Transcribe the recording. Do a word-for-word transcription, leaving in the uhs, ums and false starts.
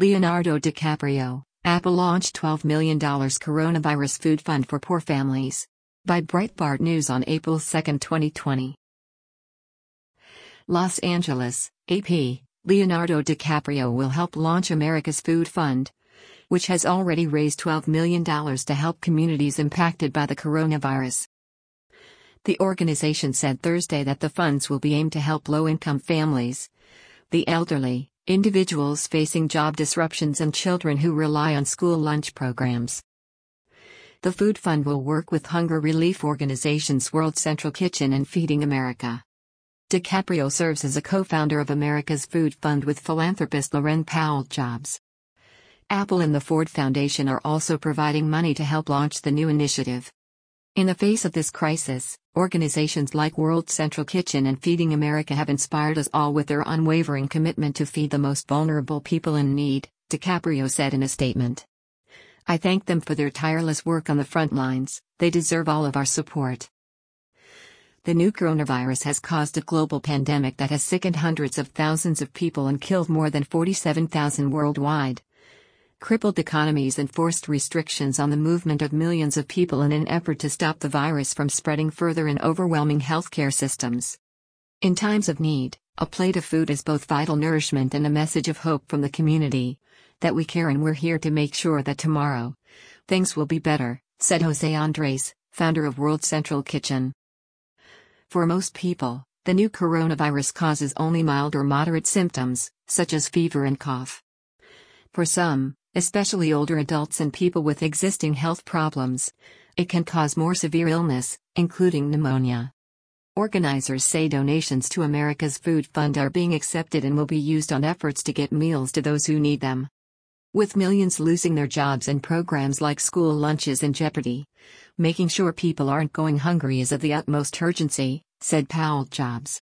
Leonardo DiCaprio, Apple launched twelve million dollars coronavirus food fund for poor families. By Breitbart News on April second, twenty twenty. Los Angeles, A P, Leonardo DiCaprio will help launch America's Food Fund, which has already raised twelve million dollars to help communities impacted by the coronavirus. The organization said Thursday that the funds will be aimed to help low-income families, the elderly, individuals facing job disruptions, and children who rely on school lunch programs. The food fund will work with hunger relief organizations World Central Kitchen and Feeding America. DiCaprio serves as a co-founder of America's Food Fund with philanthropist Laurene Powell Jobs. Apple and the Ford Foundation are also providing money to help launch the new initiative. In the face of this crisis, organizations like World Central Kitchen and Feeding America have inspired us all with their unwavering commitment to feed the most vulnerable people in need, DiCaprio said in a statement. I thank them for their tireless work on the front lines. They deserve all of our support. The new coronavirus has caused a global pandemic that has sickened hundreds of thousands of people and killed more than forty-seven thousand worldwide, crippled economies and forced restrictions on the movement of millions of people in an effort to stop the virus from spreading further in overwhelming healthcare systems. In times of need, a plate of food is both vital nourishment and a message of hope from the community, that we care and we're here to make sure that tomorrow, things will be better, said Jose Andres, founder of World Central Kitchen. For most people, the new coronavirus causes only mild or moderate symptoms, such as fever and cough. For some, especially older adults and people with existing health problems, it can cause more severe illness, including pneumonia. Organizers say donations to America's Food Fund are being accepted and will be used on efforts to get meals to those who need them. With millions losing their jobs and programs like school lunches in jeopardy, making sure people aren't going hungry is of the utmost urgency, said Powell Jobs.